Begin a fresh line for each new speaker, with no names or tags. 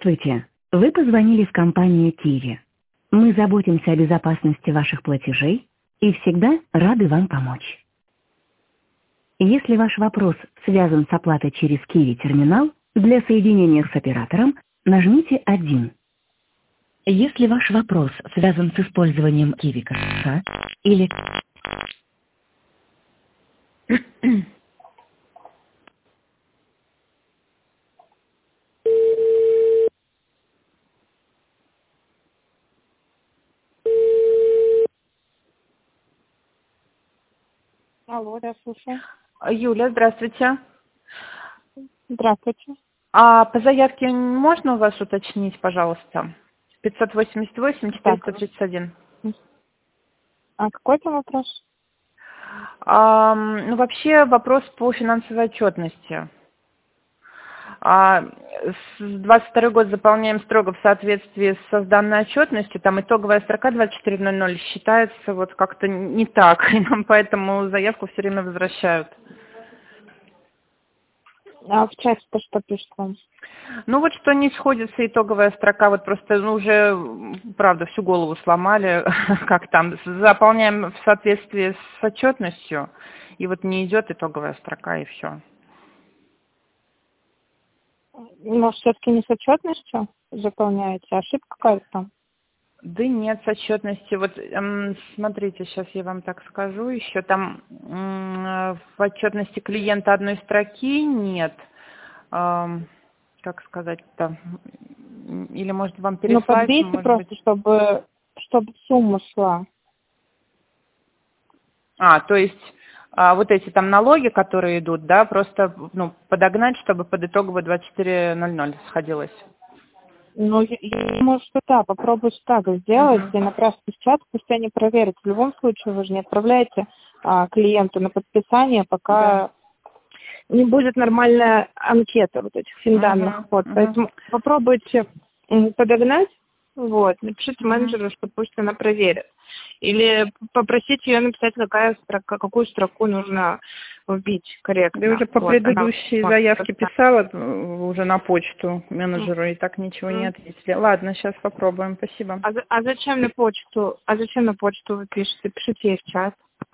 Здравствуйте! Вы позвонили в компанию Kiwi. Мы заботимся о безопасности ваших платежей и всегда рады вам помочь. Если ваш вопрос связан с оплатой через Kiwi терминал, для соединения с оператором нажмите 1. Если ваш вопрос связан с использованием Kiwi кошелька или...
Алло, да, слушаю.
Юля, здравствуйте.
Здравствуйте.
А по заявке можно у вас уточнить, пожалуйста? 588-431.
А какой там вопрос?
Ну, вообще вопрос по финансовой отчетности. 22 год заполняем строго в соответствии с данной отчетностью. Там итоговая строка 2400 считается вот как-то не так. И нам поэтому заявку все время возвращают.
А в чате-то что пишет вам?
Ну вот что не сходится итоговая строка, вот просто уже, правда, всю голову сломали, как там, заполняем в соответствии с отчетностью, и вот не идет итоговая строка, и все.
Может, все-таки не с отчетностью заполняете? Ошибка какая-то там?
Да нет, с отчетностью. Вот смотрите, сейчас я вам так скажу, еще там в отчетности клиента одной строки нет. Как сказать-то? Или может вам переслать?
Ну, подбейте
может
просто,
быть...
чтобы сумма шла.
То есть вот эти там налоги, которые идут, да, просто подогнать, чтобы под итогово 2400 сходилось.
Ну, может, да, попробуйте так сделать и направьте в чат, пусть они проверят. В любом случае, вы же не отправляете клиенту на подписание, пока не будет нормальная анкета вот этих финданных. Поэтому попробуйте подогнать, напишите менеджеру, что пусть она проверит. Или попросите ее написать, какую строку нужно вбить корректно.
Я уже по предыдущей заявке писала уже на почту менеджеру, и так ничего не ответили. Ладно, сейчас попробуем. Спасибо.
А зачем на почту? А зачем на почту вы пишете? Пишите ей в чат.